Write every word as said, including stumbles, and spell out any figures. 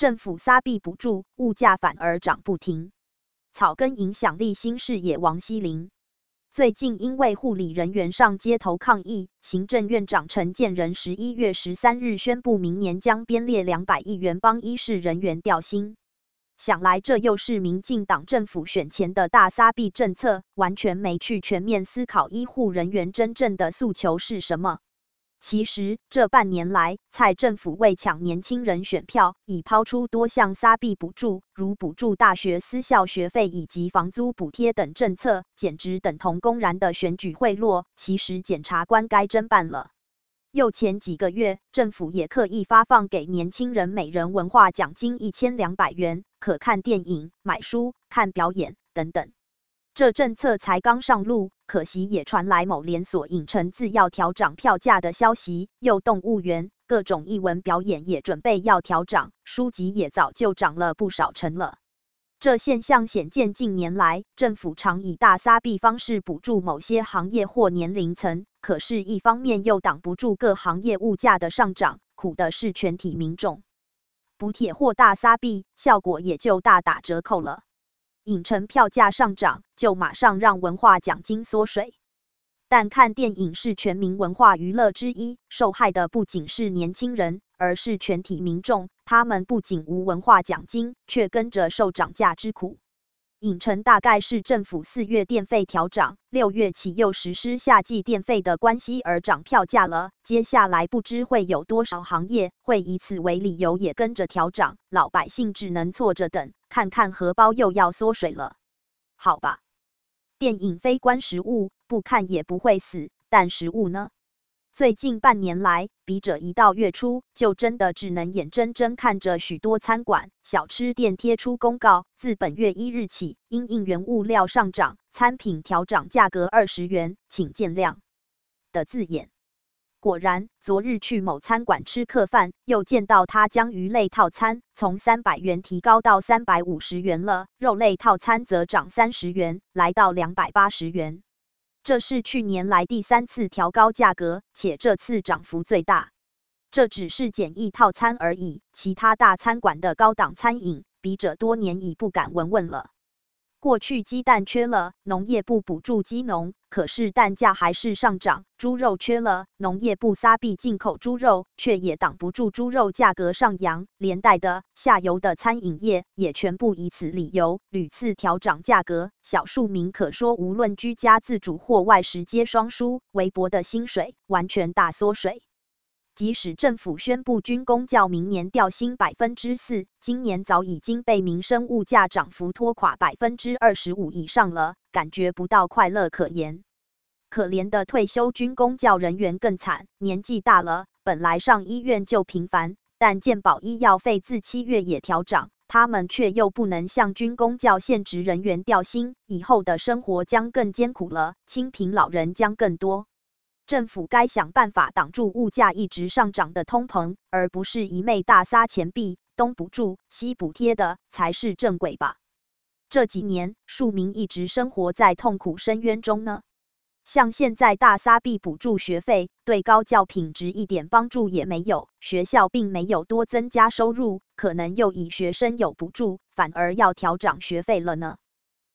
政府撒币补助，物价反而涨不停。草根影响力新视野王锡林。最近因为护理人员上街头抗议，行政院长陈建仁十一月十三日宣布，明年将编列两百亿元帮医事人员调薪。想来这又是民进党政府选前的大撒币政策，完全没去全面思考医护人员真正的诉求是什么。其实这半年来，蔡政府为抢年轻人选票，已抛出多项撒币补助，如补助大学私校学费以及房租补贴等政策，简直等同公然的选举贿赂。其实检察官该侦办了。又前几个月，政府也刻意发放给年轻人每人文化奖金一千两百元，可看电影、买书、看表演等等。这政策才刚上路，可惜也传来某连锁影城自要调涨票价的消息，又动物园、各种艺文表演也准备要调涨，书籍也早就涨了不少成了。这现象显见近年来，政府常以大撒币方式补助某些行业或年龄层，可是一方面又挡不住各行业物价的上涨，苦的是全体民众。补贴或大撒币，效果也就大打折扣了。影城票价上涨，就马上让文化奖金缩水。但看电影是全民文化娱乐之一，受害的不仅是年轻人，而是全体民众。他们不仅无文化奖金，却跟着受涨价之苦。影城大概是政府四月电费调涨，六月起又实施夏季电费的关系而涨票价了。接下来不知会有多少行业会以此为理由也跟着调涨，老百姓只能错着等，看看荷包又要缩水了。好吧，电影非关食物，不看也不会死，但食物呢？最近半年来，笔者一到月初，就真的只能眼睁睁看着许多餐馆、小吃店贴出公告，自本月一日起，因应原物料上涨，餐品调涨价格二十元，请见谅的字眼。果然，昨日去某餐馆吃客饭，又见到他将鱼类套餐从三百元提高到三百五十元了，肉类套餐则涨三十元，来到两百八十元。这是去年来第三次调高价格，且这次涨幅最大。这只是简易套餐而已，其他大餐馆的高档餐饮，笔者多年已不敢闻问了。过去鸡蛋缺了，农业部补助鸡农，可是蛋价还是上涨；猪肉缺了，农业部撒币进口猪肉，却也挡不住猪肉价格上扬，连带的下游的餐饮业也全部以此理由屡次调涨价格。小庶民可说无论居家自主或外食皆双输，微薄的薪水完全大缩水。即使政府宣布军公教明年调薪百分之四，今年早已经被民生物价涨幅拖垮百分之二十五以上了，感觉不到快乐可言。可怜的退休军公教人员更惨，年纪大了，本来上医院就频繁，但健保医药费自七月也调涨，他们却又不能向军公教现职人员调薪，以后的生活将更艰苦了，清贫老人将更多。政府该想办法挡住物价一直上涨的通膨，而不是一昧大撒钱币，东补助西补贴的才是正轨吧。这几年庶民一直生活在痛苦深渊中呢。像现在大撒币补助学费，对高教品质一点帮助也没有，学校并没有多增加收入，可能又以学生有补助，反而要调涨学费了呢。